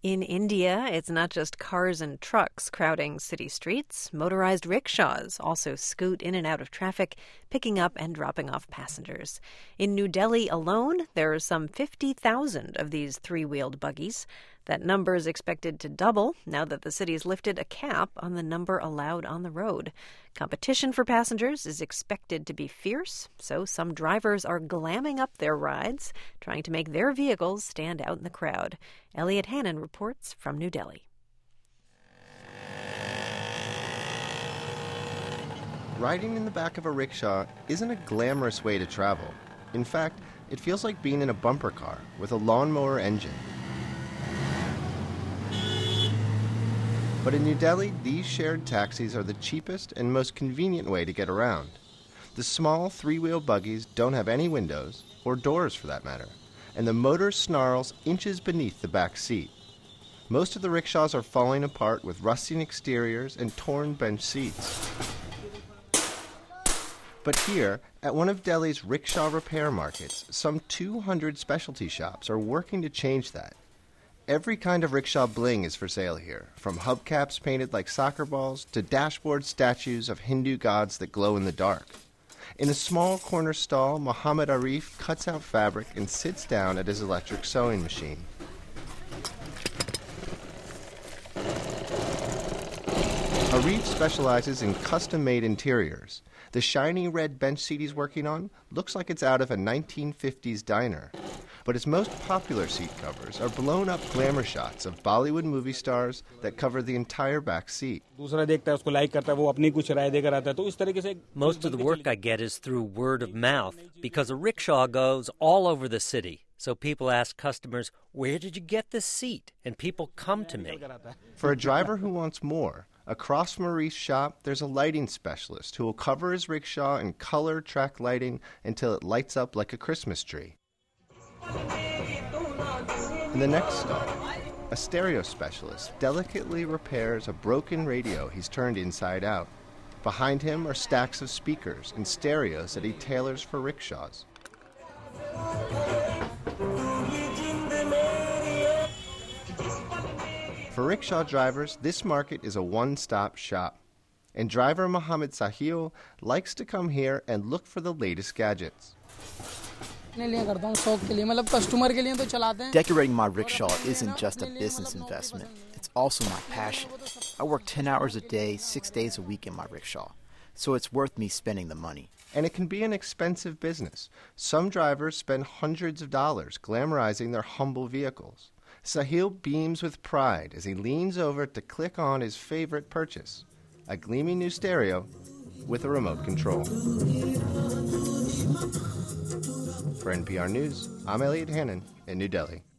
In India, it's not just cars and trucks crowding city streets. Motorized rickshaws also scoot in and out of traffic, picking up and dropping off passengers. In New Delhi alone, there are some 50,000 of these three-wheeled buggies. That number is expected to double now that the city's lifted a cap on the number allowed on the road. Competition for passengers is expected to be fierce, so some drivers are glamming up their rides, trying to make their vehicles stand out in the crowd. Elliot Hannon reports from New Delhi. Riding in the back of a rickshaw isn't a glamorous way to travel. In fact, it feels like being in a bumper car with a lawnmower engine. But in New Delhi, these shared taxis are the cheapest and most convenient way to get around. The small three-wheel buggies don't have any windows, or doors for that matter, and the motor snarls inches beneath the back seat. Most of the rickshaws are falling apart with rusting exteriors and torn bench seats. But here, at one of Delhi's rickshaw repair markets, some 200 specialty shops are working to change that. Every kind of rickshaw bling is for sale here, from hubcaps painted like soccer balls to dashboard statues of Hindu gods that glow in the dark. In a small corner stall, Muhammad Arif cuts out fabric and sits down at his electric sewing machine. Arif specializes in custom-made interiors. The shiny red bench seat he's working on looks like it's out of a 1950s diner. But his most popular seat covers are blown-up glamour shots of Bollywood movie stars that cover the entire back seat. Most of the work I get is through word of mouth, because a rickshaw goes all over the city. So people ask customers, "Where did you get this seat?" And people come to me. For a driver who wants more, across from Arif's shop, there's a lighting specialist who will cover his rickshaw in color track lighting until it lights up like a Christmas tree. In the next stall, a stereo specialist delicately repairs a broken radio he's turned inside out. Behind him are stacks of speakers and stereos that he tailors for rickshaws. For rickshaw drivers, this market is a one-stop shop. And driver Mohammed Sahil likes to come here and look for the latest gadgets. Decorating my rickshaw isn't just a business investment. It's also my passion. I work 10 hours a day, 6 days a week in my rickshaw. So it's worth me spending the money. And it can be an expensive business. Some drivers spend hundreds of dollars glamorizing their humble vehicles. Sahil beams with pride as he leans over to click on his favorite purchase, a gleaming new stereo with a remote control. For NPR News, I'm Elliot Hannon in New Delhi.